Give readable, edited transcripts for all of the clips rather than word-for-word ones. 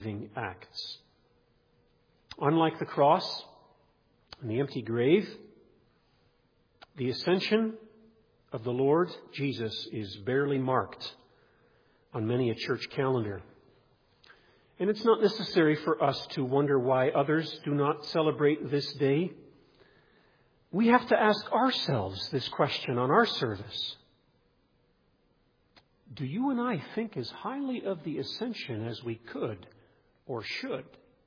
acts. Unlike the cross and the empty grave, the ascension of the Lord Jesus is barely marked on many a church calendar. And it's not necessary for us to wonder why others do not celebrate this day. We have to ask ourselves this question on our service. Do you and I think as highly of the ascension as we could or should?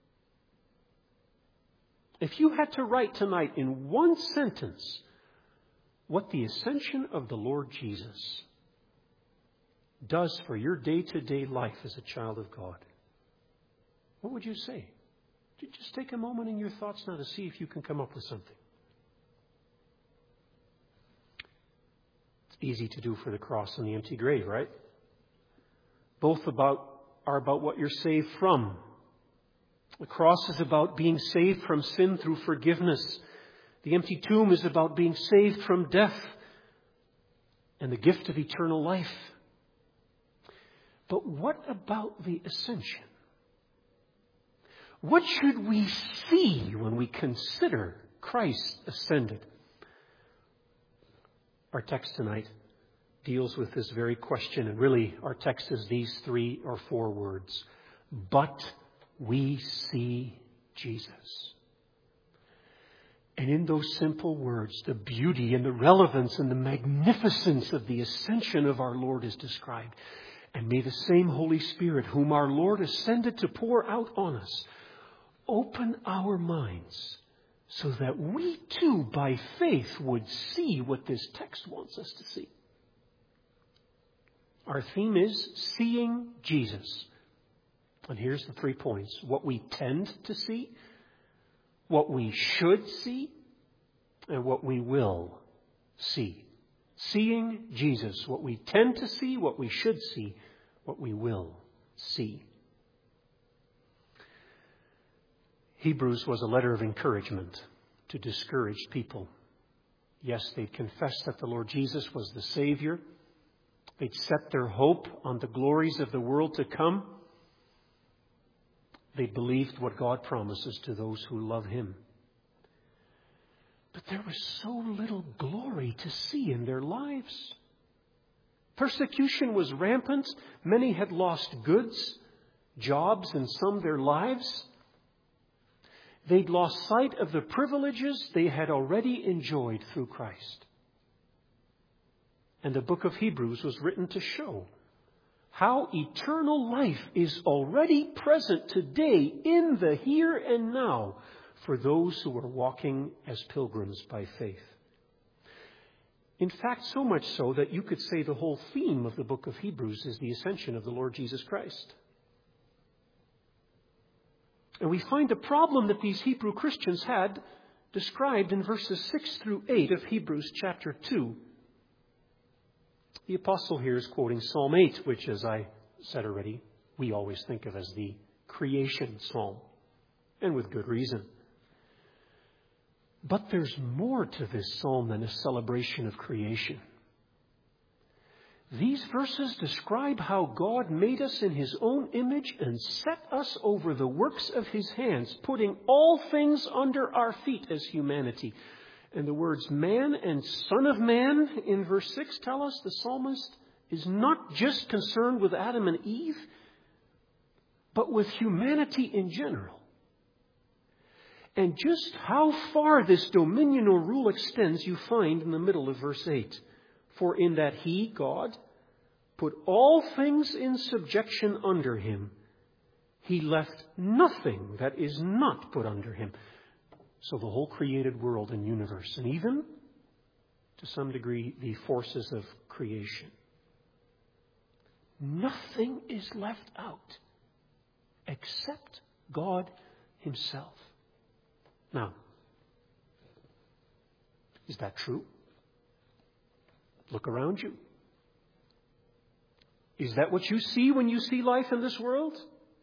If you had to write tonight in one sentence what the ascension of the Lord Jesus does for your day-to-day life as a child of God, what would you say? Just take a moment in your thoughts now to see if you can come up with something. It's easy to do for the cross and the empty grave, right? Both are about what you're saved from. The cross is about being saved from sin through forgiveness. The empty tomb is about being saved from death and the gift of eternal life. But what about the ascension? What should we see when we consider Christ ascended? Our text tonight deals with this very question, and really our text is these 3 or 4 words. But we see Jesus. And in those simple words, the beauty and the relevance and the magnificence of the ascension of our Lord is described. And may the same Holy Spirit, whom our Lord ascended to pour out on us, open our minds so that we too, by faith, would see what this text wants us to see. Our theme is seeing Jesus. And here's the 3 points. What we tend to see, what we should see, and what we will see. Seeing Jesus. What we tend to see, what we should see, what we will see. Hebrews was a letter of encouragement to discouraged people. Yes, they'd confessed that the Lord Jesus was the Savior. They'd set their hope on the glories of the world to come. They believed what God promises to those who love Him. But there was so little glory to see in their lives. Persecution was rampant. Many had lost goods, jobs, and some their lives. They'd lost sight of the privileges they had already enjoyed through Christ. And the book of Hebrews was written to show how eternal life is already present today in the here and now for those who are walking as pilgrims by faith. In fact, so much so that you could say the whole theme of the book of Hebrews is the ascension of the Lord Jesus Christ. And we find the problem that these Hebrew Christians had described in verses 6 through 8 of Hebrews chapter 2. The apostle here is quoting Psalm 8, which, as I said already, we always think of as the creation psalm, and with good reason. But there's more to this psalm than a celebration of creation. These verses describe how God made us in His own image and set us over the works of His hands, putting all things under our feet as humanity. And the words man and son of man in verse 6 tell us the psalmist is not just concerned with Adam and Eve, but with humanity in general. And just how far this dominion or rule extends you find in the middle of verse 8. For in that He, God, put all things in subjection under Him, He left nothing that is not put under Him. So the whole created world and universe, and even, to some degree, the forces of creation. Nothing is left out except God Himself. Now, is that true? Look around you. Is that what you see when you see life in this world?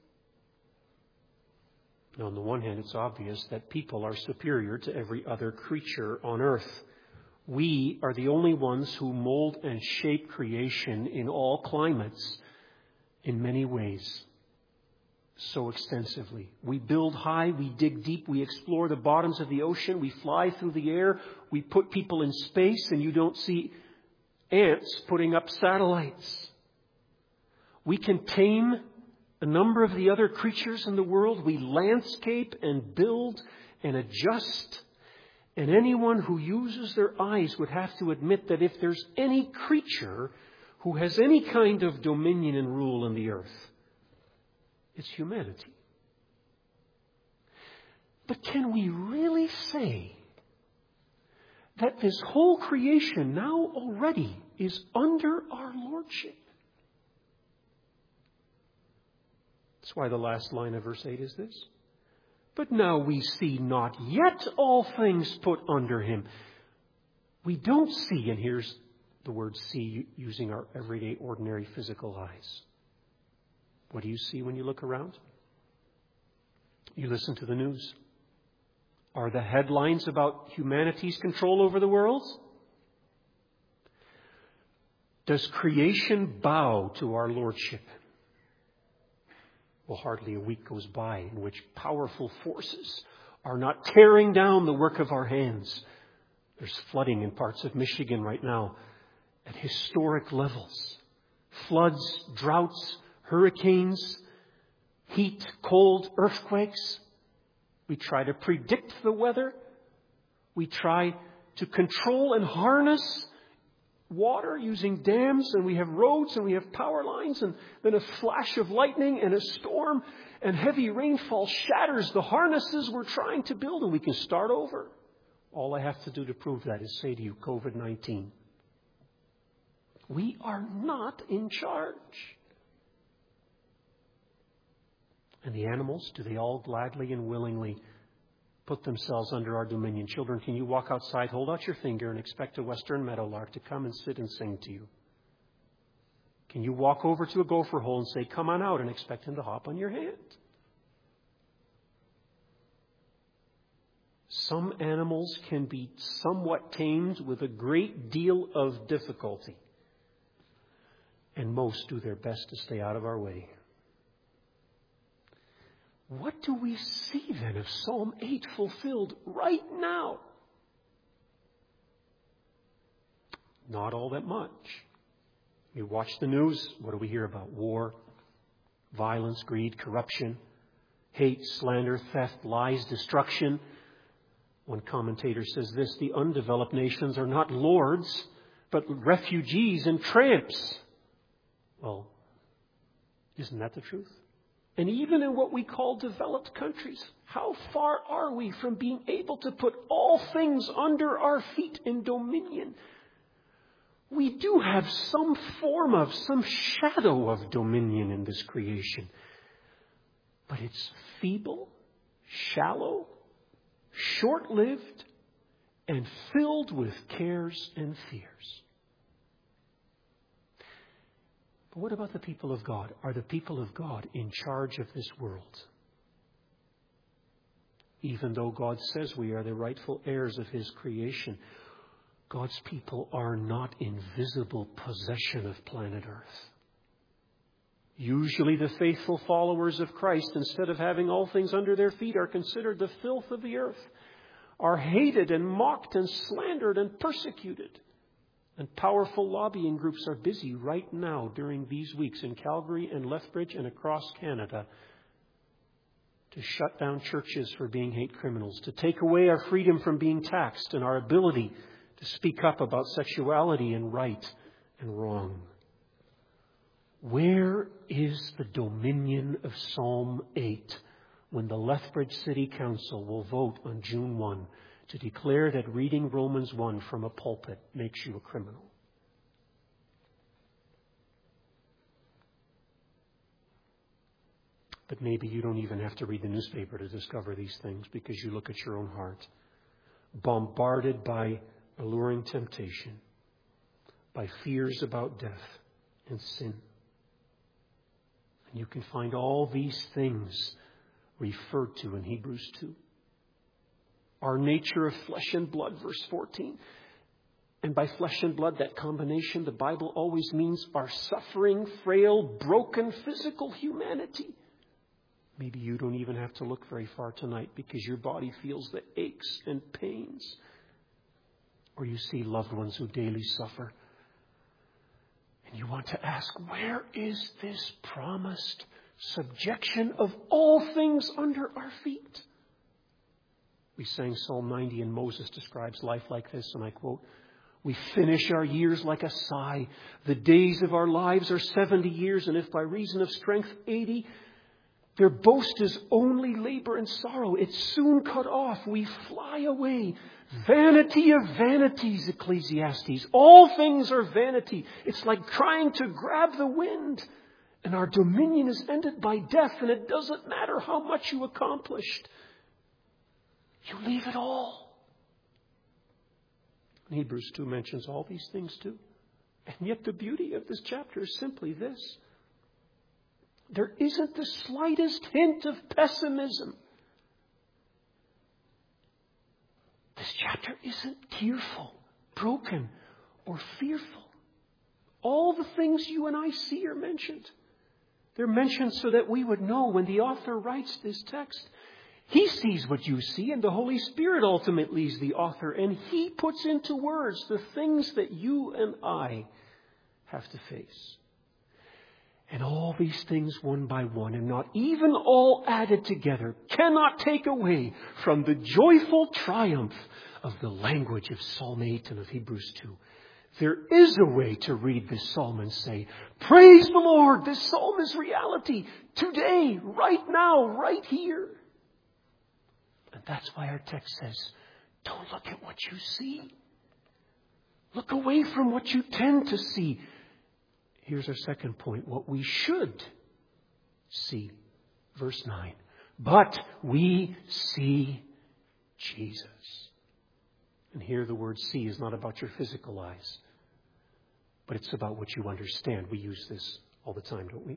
Now, on the one hand, it's obvious that people are superior to every other creature on earth. We are the only ones who mold and shape creation in all climates in many ways. so extensively. We build high, we dig deep, we explore the bottoms of the ocean, we fly through the air, we put people in space, and you don't see ants putting up satellites. We can tame a number of the other creatures in the world. We landscape and build and adjust. And anyone who uses their eyes would have to admit that if there's any creature who has any kind of dominion and rule in the earth, it's humanity. But can we really say that this whole creation now already is under our lordship? That's why the last line of verse 8 is this. But now we see not yet all things put under him. We don't see, and here's the word see using our everyday, ordinary physical eyes. What do you see when you look around? You listen to the news. Are the headlines about humanity's control over the world? Does creation bow to our lordship? Well, hardly a week goes by in which powerful forces are not tearing down the work of our hands. There's flooding in parts of Michigan right now at historic levels. Floods, droughts, hurricanes, heat, cold, earthquakes. We try to predict the weather. We try to control and harness water using dams, and we have roads and we have power lines, and then a flash of lightning and a storm and heavy rainfall shatters the harnesses we're trying to build, and we can start over. All I have to do to prove that is say to you, COVID-19. We are not in charge. And the animals, do they all gladly and willingly put themselves under our dominion? Children, can you walk outside, hold out your finger, and expect a western meadowlark to come and sit and sing to you? Can you walk over to a gopher hole and say, come on out, and expect him to hop on your hand? Some animals can be somewhat tamed with a great deal of difficulty. And most do their best to stay out of our way. What do we see then of Psalm 8 fulfilled right now? Not all that much. You watch the news, what do we hear about? War, violence, greed, corruption, hate, slander, theft, lies, destruction. One commentator says this: the undeveloped nations are not lords, but refugees and tramps. Well, isn't that the truth? And even in what we call developed countries, how far are we from being able to put all things under our feet in dominion? We do have some form of, some shadow of dominion in this creation. But it's feeble, shallow, short-lived, and filled with cares and fears. But what about the people of God? Are the people of God in charge of this world? Even though God says we are the rightful heirs of His creation, God's people are not in visible possession of planet Earth. Usually the faithful followers of Christ, instead of having all things under their feet, are considered the filth of the earth, are hated and mocked and slandered and persecuted. And powerful lobbying groups are busy right now during these weeks in Calgary and Lethbridge and across Canada to shut down churches for being hate criminals, to take away our freedom from being taxed and our ability to speak up about sexuality and right and wrong. Where is the dominion of Psalm 8 when the Lethbridge City Council will vote on June 1 to declare that reading Romans 1 from a pulpit makes you a criminal? But maybe you don't even have to read the newspaper to discover these things, because you look at your own heart, bombarded by alluring temptation, by fears about death and sin. And you can find all these things referred to in Hebrews 2. Our nature of flesh and blood, verse 14. And by flesh and blood, that combination, the Bible always means our suffering, frail, broken physical humanity. Maybe you don't even have to look very far tonight because your body feels the aches and pains. Or you see loved ones who daily suffer. And you want to ask, where is this promised subjection of all things under our feet? We sang Psalm 90 and Moses describes life like this, and I quote, "We finish our years like a sigh. The days of our lives are 70 years, and if by reason of strength 80, their boast is only labor and sorrow. It's soon cut off. We fly away. Vanity of vanities," Ecclesiastes. All things are vanity. It's like trying to grab the wind. And our dominion is ended by death, and it doesn't matter how much you accomplished. You leave it all. And Hebrews 2 mentions all these things too. And yet the beauty of this chapter is simply this. There isn't the slightest hint of pessimism. This chapter isn't tearful, broken, or fearful. All the things you and I see are mentioned. They're mentioned so that we would know when the author writes this text, he sees what you see, and the Holy Spirit ultimately is the author, and he puts into words the things that you and I have to face. And all these things one by one, and not even all added together, cannot take away from the joyful triumph of the language of Psalm 8 and of Hebrews 2. There is a way to read this psalm and say, praise the Lord, this psalm is reality. Today, right now, right here. And that's why our text says, don't look at what you see. Look away from what you tend to see. Here's our second point, what we should see. Verse 9. But we see Jesus. And here the word see is not about your physical eyes, but it's about what you understand. We use this all the time, don't we?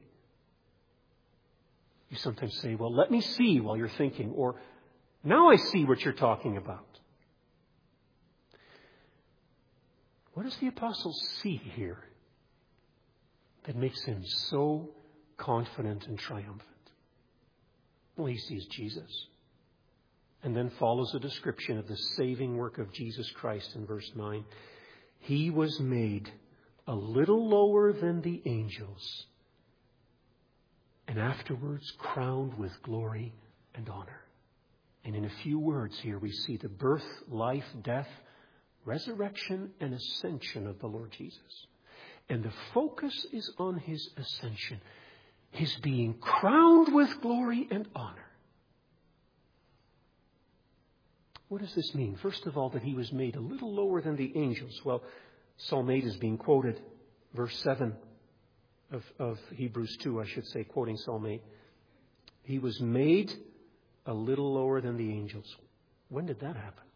You sometimes say, well, let me see while you're thinking, or now I see what you're talking about. What does the apostle see here that makes him so confident and triumphant? Well, he sees Jesus. And then follows a description of the saving work of Jesus Christ in verse 9. He was made a little lower than the angels, and afterwards crowned with glory and honor. And in a few words here we see the birth, life, death, resurrection, and ascension of the Lord Jesus. And the focus is on his ascension, his being crowned with glory and honor. What does this mean? First of all, that he was made a little lower than the angels. Well, Psalm 8 is being quoted. Verse 7 of Hebrews 2, I should say, quoting Psalm 8. He was made a little lower than the angels. When did that happen?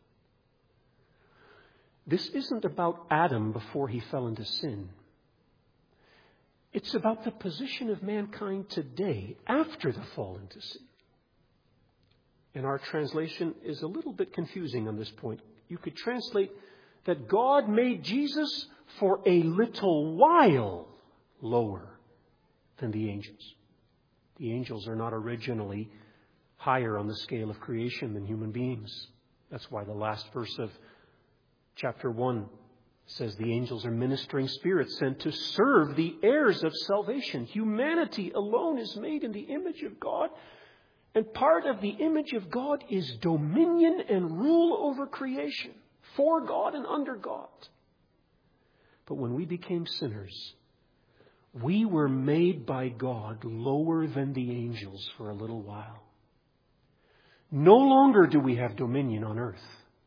This isn't about Adam before he fell into sin. It's about the position of mankind today after the fall into sin. And our translation is a little bit confusing on this point. You could translate that God made Jesus for a little while lower than the angels. The angels are not originally higher on the scale of creation than human beings. That's why the last verse of chapter 1 says the angels are ministering spirits sent to serve the heirs of salvation. Humanity alone is made in the image of God. And part of the image of God is dominion and rule over creation, for God and under God. But when we became sinners, we were made by God lower than the angels for a little while. No longer do we have dominion on earth.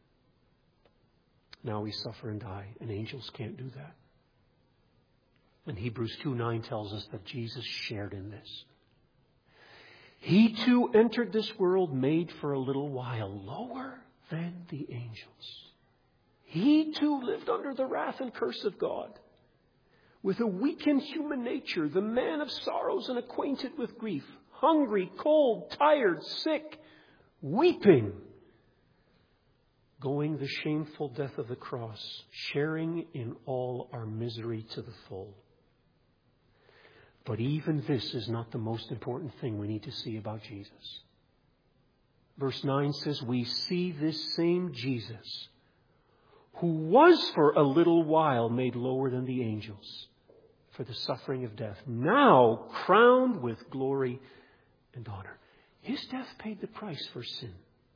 Now we suffer and die, and angels can't do that. And Hebrews 2:9 tells us that Jesus shared in this. He too entered this world made for a little while lower than the angels. He too lived under the wrath and curse of God. With a weakened human nature, the man of sorrows and acquainted with grief, hungry, cold, tired, sick, weeping, going the shameful death of the cross, sharing in all our misery to the full. But even this is not the most important thing we need to see about Jesus. Verse 9 says, we see this same Jesus, who was for a little while made lower than the angels for the suffering of death, now crowned with glory and honor. His death paid the price for sin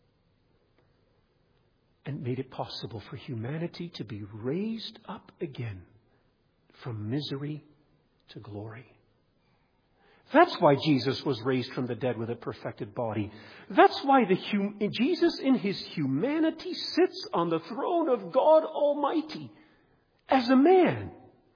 and made it possible for humanity to be raised up again from misery to glory. That's why Jesus was raised from the dead with a perfected body. That's why Jesus in his humanity sits on the throne of God Almighty as a man.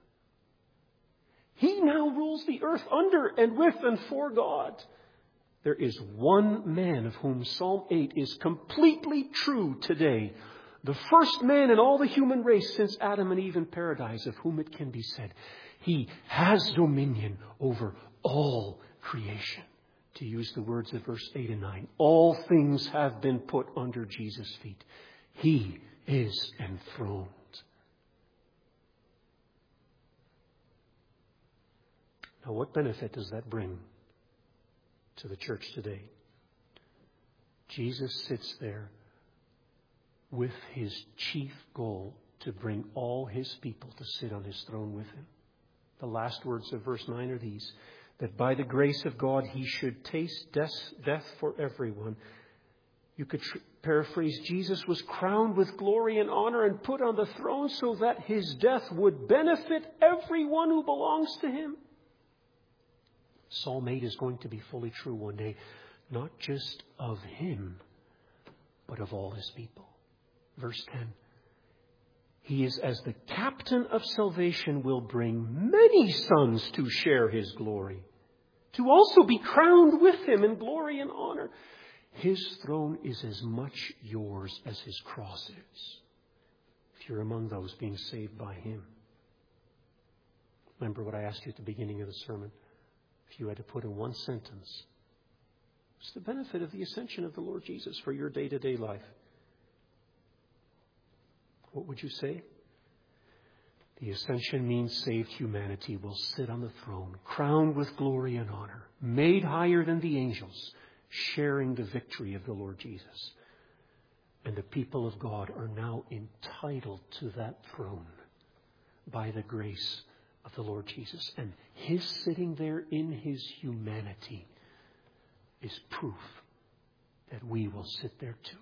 He now rules the earth under and with and for God. There is one man of whom Psalm 8 is completely true today. The first man in all the human race since Adam and Eve in paradise, of whom it can be said, he has dominion over all creation. To use the words of verse 8 and 9, all things have been put under Jesus' feet. He is enthroned. Now, what benefit does that bring to the church today? Jesus sits there with his chief goal to bring all his people to sit on his throne with him. The last words of verse 9 are these, that by the grace of God he should taste death for everyone. You could paraphrase, Jesus was crowned with glory and honor and put on the throne so that his death would benefit everyone who belongs to him. Psalm 8 is going to be fully true one day, not just of him, but of all his people. Verse 10. He is as the captain of salvation will bring many sons to share his glory, to also be crowned with him in glory and honor. His throne is as much yours as his cross is, if you're among those being saved by him. Remember what I asked you at the beginning of the sermon. If you had to put in one sentence, what's the benefit of the ascension of the Lord Jesus for your day-to-day life? What would you say? The ascension means saved humanity will sit on the throne, crowned with glory and honor, made higher than the angels, sharing the victory of the Lord Jesus. And the people of God are now entitled to that throne by the grace of the Lord Jesus. And his sitting there in his humanity is proof that we will sit there too.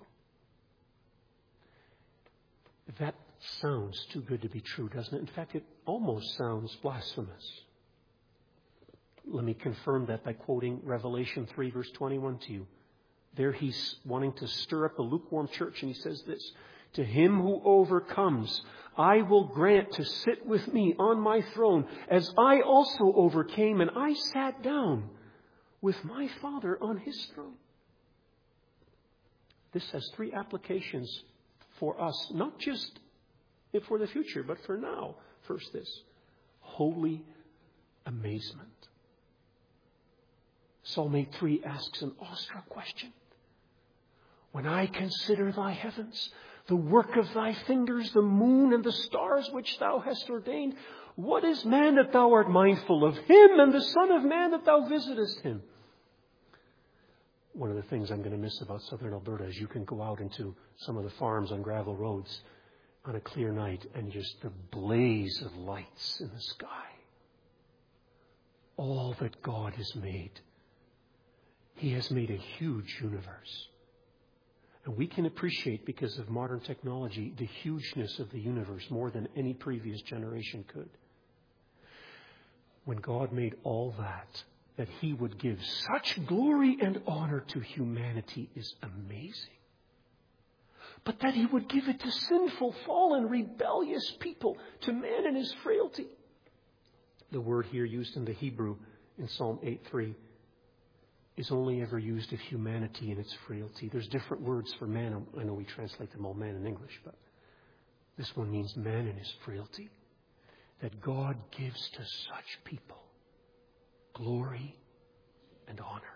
That sounds too good to be true, doesn't it? In fact, it almost sounds blasphemous. Let me confirm that by quoting Revelation 3, verse 21 to you. There he's wanting to stir up a lukewarm church, and he says this, to him who overcomes, I will grant to sit with me on my throne, as I also overcame, and I sat down with my Father on his throne. This has three applications for us, not just for the future, but for now. First, this holy amazement. Psalm 8:3 asks an awestruck question. When I consider thy heavens, the work of thy fingers, the moon and the stars which thou hast ordained, what is man that thou art mindful of him, and the Son of Man that thou visitest him? One of the things I'm going to miss about southern Alberta is you can go out into some of the farms on gravel roads on a clear night and just the blaze of lights in the sky. All that God has made. He has made a huge universe. And we can appreciate, because of modern technology, the hugeness of the universe more than any previous generation could. When God made all that he would give such glory and honor to humanity is amazing. But that he would give it to sinful, fallen, rebellious people, to man in his frailty. The word here used in the Hebrew in Psalm 8:3 is only ever used of humanity in its frailty. There's different words for man. I know we translate them all man in English, but this one means man in his frailty. That God gives to such people glory and honor.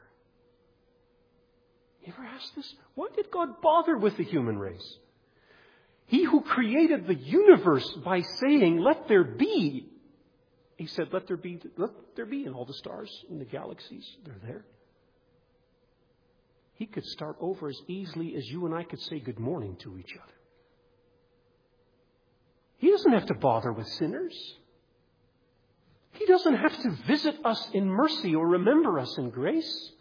You ever asked this? Why did God bother with the human race? He who created the universe by saying, let there be, He said, let there be, and all the stars in the galaxies, they're there. He could start over as easily as you and I could say good morning to each other. He doesn't have to bother with sinners. He doesn't have to visit us in mercy or remember us in grace.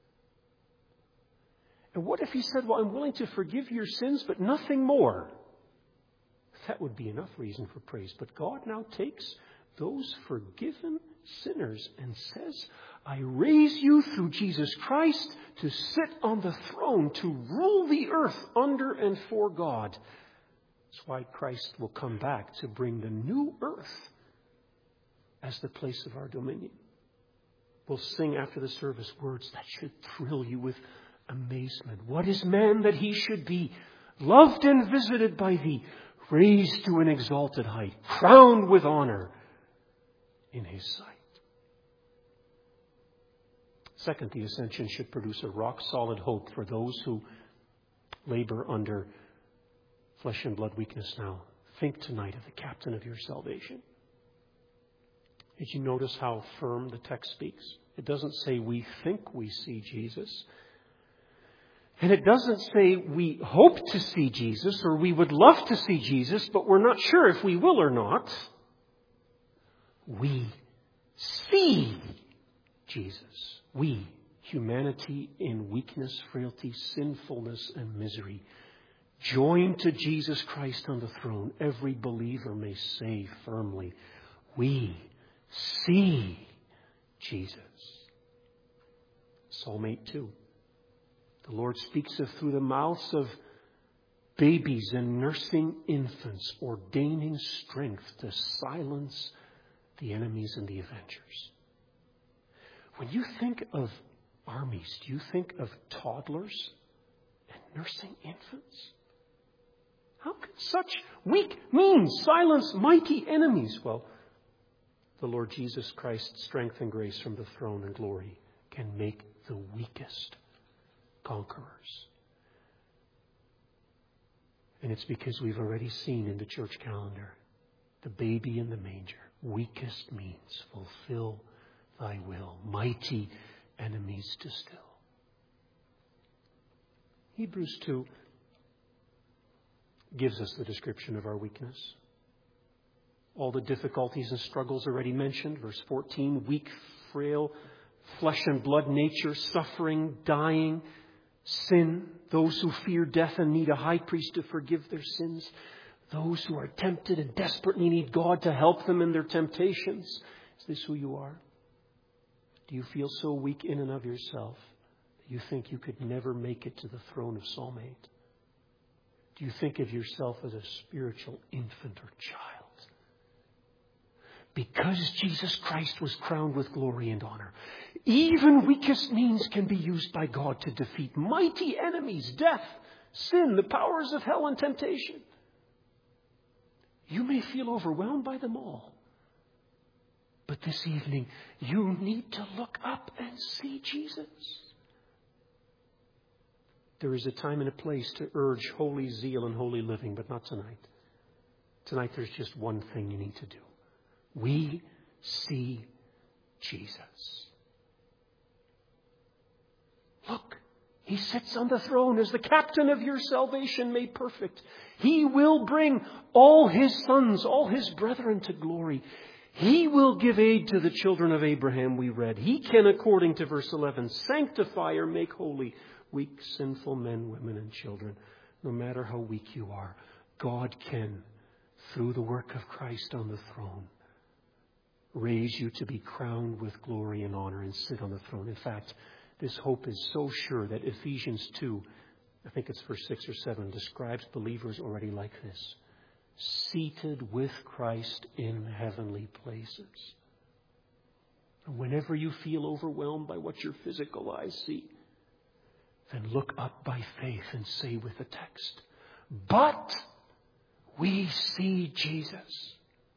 And what if he said, well, I'm willing to forgive your sins, but nothing more? That would be enough reason for praise. But God now takes those forgiven sinners and says, I raise you through Jesus Christ to sit on the throne, to rule the earth under and for God. That's why Christ will come back to bring the new earth as the place of our dominion. We'll sing after the service words that should thrill you with amazement. What is man that he should be? Loved and visited by thee, raised to an exalted height, crowned with honor in his sight. Second, the ascension should produce a rock-solid hope for those who labor under flesh and blood weakness now. Think tonight of the captain of your salvation. Did you notice how firm the text speaks? It doesn't say we think we see Jesus. And it doesn't say we hope to see Jesus or we would love to see Jesus, but we're not sure if we will or not. We see Jesus. We, humanity in weakness, frailty, sinfulness, and misery, joined to Jesus Christ on the throne, every believer may say firmly, we see Jesus. Psalm 8:2. The Lord speaks of through the mouths of babies and nursing infants, ordaining strength to silence the enemies and the avengers. When you think of armies, do you think of toddlers and nursing infants? How can such weak means silence mighty enemies? Well, the Lord Jesus Christ's strength and grace from the throne and glory can make the weakest conquerors. And it's because we've already seen in the church calendar the baby in the manger. Weakest means fulfill thy will. Mighty enemies to still. Hebrews 2 gives us the description of our weakness. All the difficulties and struggles already mentioned. Verse 14, weak, frail, flesh and blood nature, suffering, dying, sin, those who fear death and need a high priest to forgive their sins, those who are tempted and desperately need God to help them in their temptations. Is this who you are? Do you feel so weak in and of yourself that you think you could never make it to the throne of Psalm 8? Do you think of yourself as a spiritual infant or child? Because Jesus Christ was crowned with glory and honor, even weakest means can be used by God to defeat mighty enemies, death, sin, the powers of hell and temptation. You may feel overwhelmed by them all. But this evening, you need to look up and see Jesus. There is a time and a place to urge holy zeal and holy living, but not tonight. Tonight, there's just one thing you need to do. We see Jesus. Look, he sits on the throne as the captain of your salvation made perfect. He will bring all his sons, all his brethren to glory. He will give aid to the children of Abraham, we read. He can, according to verse 11, sanctify or make holy weak, sinful men, women, and children. No matter how weak you are, God can, through the work of Christ on the throne, raise you to be crowned with glory and honor and sit on the throne. In fact, this hope is so sure that Ephesians 2, I think it's verse 6 or 7, describes believers already like this. Seated with Christ in heavenly places. And whenever you feel overwhelmed by what your physical eyes see, then look up by faith and say with the text, but we see Jesus.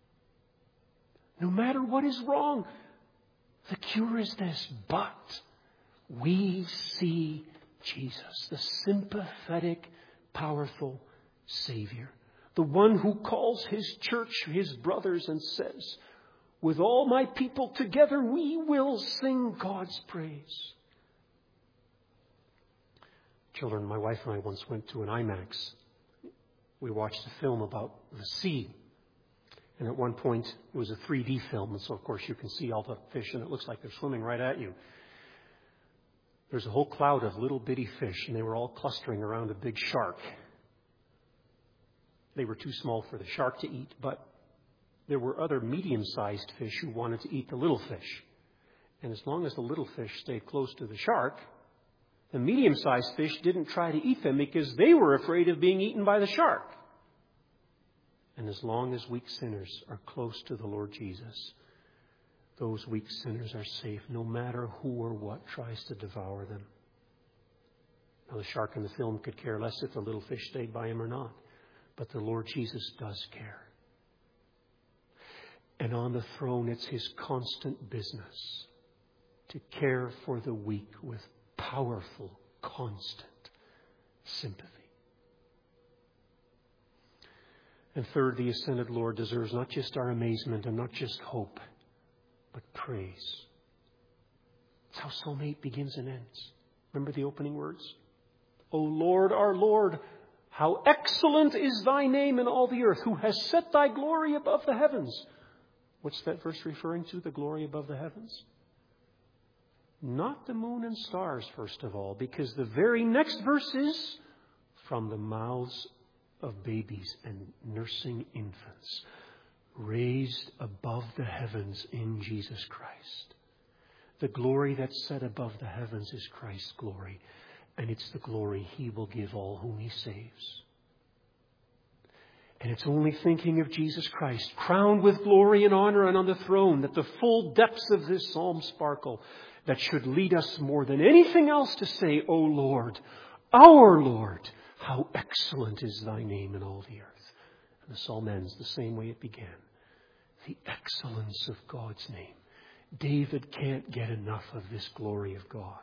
No matter what is wrong, the cure is this, but we see Jesus, the sympathetic, powerful Savior, the one who calls his church his brothers and says, With all my people together, we will sing God's praise. Children, my wife and I once went to an IMAX. We watched a film about the sea. And at one point, it was a 3D film, and so of course you can see all the fish, and it looks like they're swimming right at you. There's a whole cloud of little bitty fish, and they were all clustering around a big shark. They were too small for the shark to eat, but there were other medium-sized fish who wanted to eat the little fish. And as long as the little fish stayed close to the shark, the medium-sized fish didn't try to eat them because they were afraid of being eaten by the shark. And as long as weak sinners are close to the Lord Jesus, those weak sinners are safe no matter who or what tries to devour them. Now, the shark in the film could care less if the little fish stayed by him or not. But the Lord Jesus does care. And on the throne, it's His constant business to care for the weak with powerful, constant sympathy. And third, the ascended Lord deserves not just our amazement and not just hope, but praise. That's how Psalm 8 begins and ends. Remember the opening words? O Lord, our Lord, how excellent is thy name in all the earth, who has set thy glory above the heavens. What's that verse referring to, the glory above the heavens? Not the moon and stars, first of all, because the very next verse is from the mouths of babies and nursing infants, raised above the heavens in Jesus Christ. The glory that's set above the heavens is Christ's glory, and it's the glory He will give all whom He saves. And it's only thinking of Jesus Christ, crowned with glory and honor and on the throne, that the full depths of this psalm sparkle, that should lead us more than anything else to say, O Lord, our Lord, how excellent is thy name in all the earth. And the psalm ends the same way it began. The excellence of God's name. David can't get enough of this glory of God.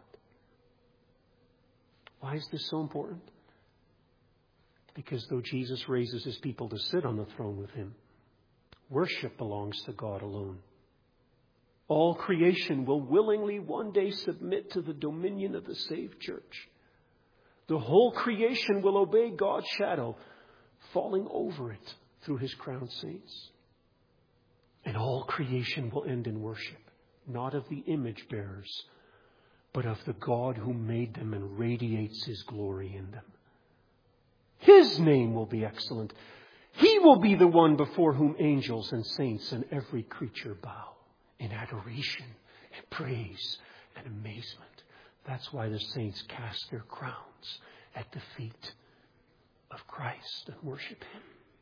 Why is this so important? Because though Jesus raises His people to sit on the throne with Him, worship belongs to God alone. All creation will willingly one day submit to the dominion of the saved church. The whole creation will obey God's shadow, falling over it through His crowned saints. And all creation will end in worship, not of the image bearers, but of the God who made them and radiates His glory in them. His name will be excellent. He will be the one before whom angels and saints and every creature bow in adoration and praise and amazement. That's why the saints cast their crowns at the feet of Christ and worship Him.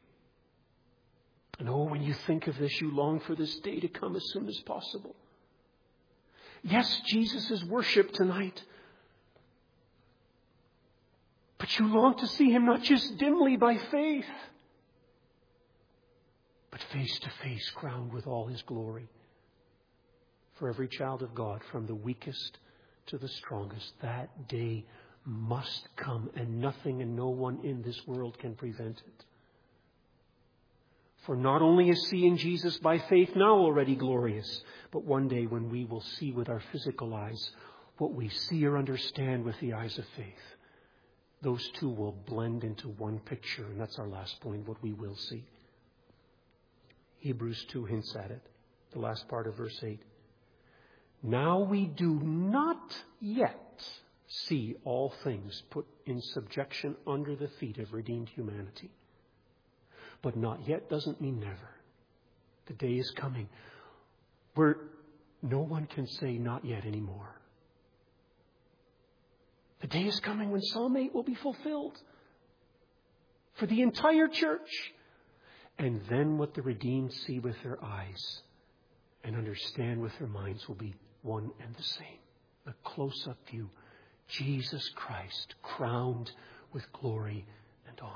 And oh, when you think of this, you long for this day to come as soon as possible. Yes, Jesus is worshipped tonight. But you long to see Him not just dimly by faith, but face to face, crowned with all His glory. For every child of God, from the weakest to the strongest, that day must come, and nothing and no one in this world can prevent it. For not only is seeing Jesus by faith now already glorious, but one day when we will see with our physical eyes what we see or understand with the eyes of faith, those two will blend into one picture, and that's our last point, what we will see. Hebrews 2 hints at it, the last part of verse 8. Now we do not yet see all things put in subjection under the feet of redeemed humanity. But not yet doesn't mean never. The day is coming where no one can say not yet anymore. The day is coming when Psalm 8 will be fulfilled for the entire church. And then what the redeemed see with their eyes and understand with their minds will be one and the same. The close-up view. Jesus Christ crowned with glory and honor.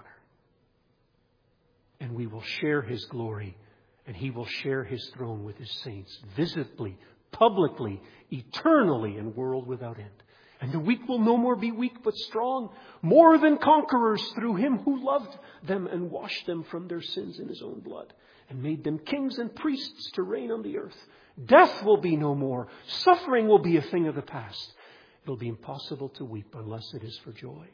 And we will share His glory, and He will share His throne with His saints, visibly, publicly, eternally, and world without end. And the weak will no more be weak, but strong, more than conquerors through Him who loved them and washed them from their sins in His own blood. and made them kings and priests to reign on the earth. Death will be no more. Suffering will be a thing of the past. It'll be impossible to weep unless it is for joy.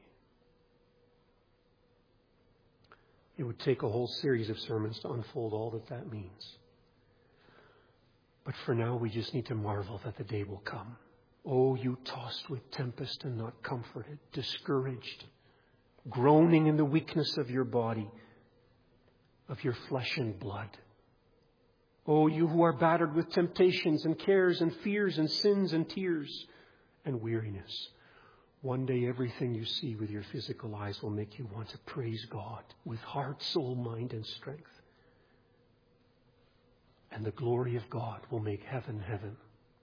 It would take a whole series of sermons to unfold all that means. But for now, we just need to marvel that the day will come. Oh, you tossed with tempest and not comforted, discouraged, groaning in the weakness of your body, of your flesh and blood. Oh, you who are battered with temptations and cares and fears and sins and tears and weariness. One day everything you see with your physical eyes will make you want to praise God with heart, soul, mind, and strength. And the glory of God will make heaven heaven.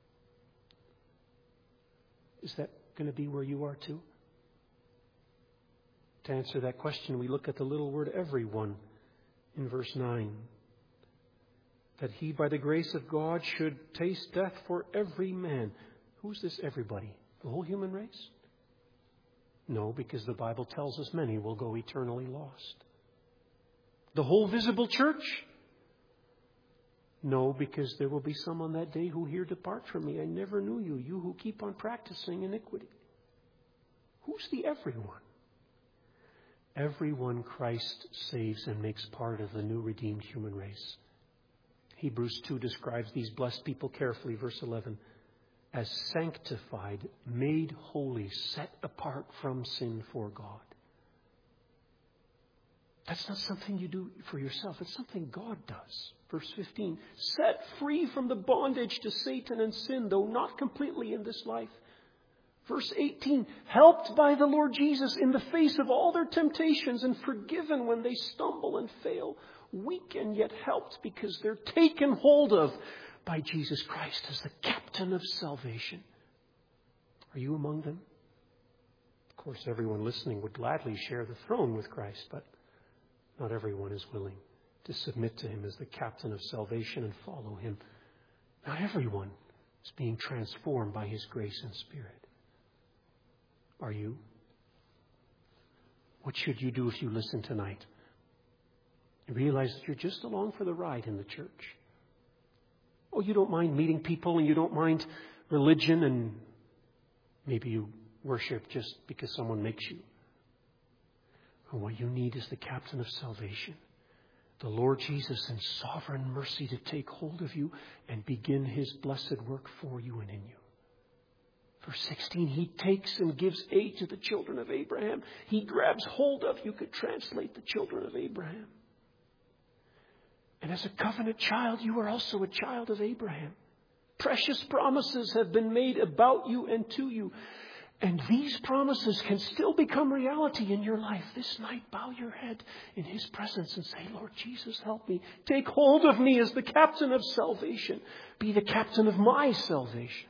Is that going to be where you are too? To answer that question, we look at the little word everyone in verse 9. That he, by the grace of God, should taste death for every man. Who's this everybody? The whole human race? No, because the Bible tells us many will go eternally lost. The whole visible church? No, because there will be some on that day who hear, "Depart from me, I never knew you, you who keep on practicing iniquity." Who's the everyone? Everyone Christ saves and makes part of the new redeemed human race. Hebrews 2 describes these blessed people carefully, verse 11, as sanctified, made holy, set apart from sin for God. That's not something you do for yourself. It's something God does. Verse 15, set free from the bondage to Satan and sin, though not completely in this life. Verse 18, helped by the Lord Jesus in the face of all their temptations and forgiven when they stumble and fail. Weak and yet helped because they're taken hold of by Jesus Christ as the captain of salvation. Are you among them? Of course, everyone listening would gladly share the throne with Christ, but not everyone is willing to submit to him as the captain of salvation and follow him. Not everyone is being transformed by his grace and Spirit. Are you? What should you do if you listen tonight? You realize that you're just along for the ride in the church. Oh, you don't mind meeting people and you don't mind religion and maybe you worship just because someone makes you. And what you need is the captain of salvation, the Lord Jesus in sovereign mercy to take hold of you and begin his blessed work for you and in you. Verse 16, he takes and gives aid to the children of Abraham. He grabs hold of, you could translate, the children of Abraham. And as a covenant child, you are also a child of Abraham. Precious promises have been made about you and to you. And these promises can still become reality in your life. This night, bow your head in his presence and say, Lord Jesus, help me. Take hold of me as the captain of salvation. Be the captain of my salvation.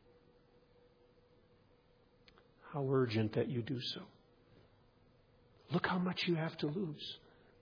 How urgent that you do so. Look how much you have to lose.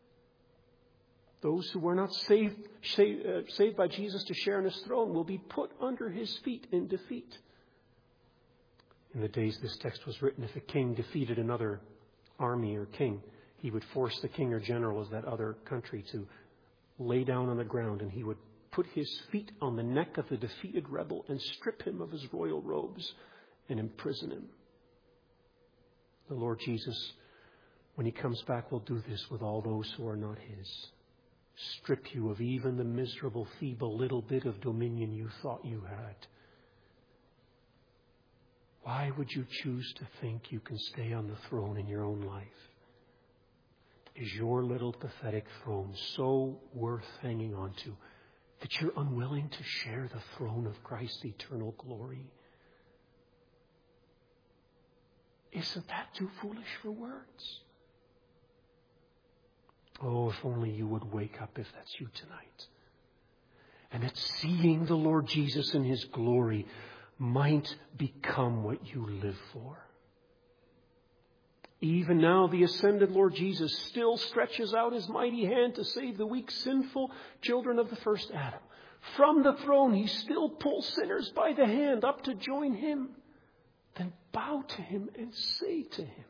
Those who are not saved by Jesus to share in his throne will be put under his feet in defeat. In the days this text was written, if a king defeated another army or king, he would force the king or general of that other country to lay down on the ground, and he would put his feet on the neck of the defeated rebel and strip him of his royal robes and imprison him. The Lord Jesus, when he comes back, will do this with all those who are not his. Strip you of even the miserable, feeble little bit of dominion you thought you had. Why would you choose to think you can stay on the throne in your own life? Is your little pathetic throne so worth hanging on to that you're unwilling to share the throne of Christ's eternal glory? Isn't that too foolish for words? Oh, if only you would wake up if that's you tonight. And that seeing the Lord Jesus in his glory might become what you live for. Even now, the ascended Lord Jesus still stretches out his mighty hand to save the weak, sinful children of the first Adam. From the throne, he still pulls sinners by the hand up to join him. Then bow to him and say to him,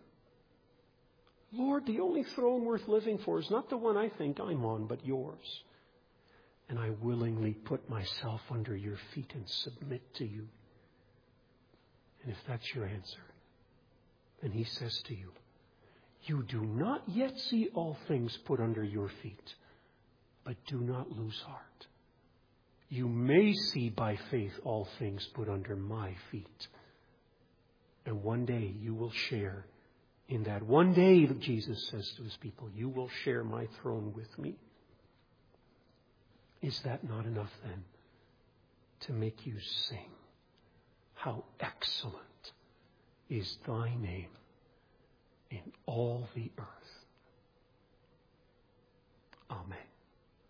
Lord, the only throne worth living for is not the one I think I'm on, but yours. And I willingly put myself under your feet and submit to you. And if that's your answer, then he says to you, you do not yet see all things put under your feet, but do not lose heart. You may see by faith all things put under my feet. And one day you will share in that. One day, Jesus says to his people, you will share my throne with me. Is that not enough then to make you sing? How excellent is thy name in all the earth. Amen.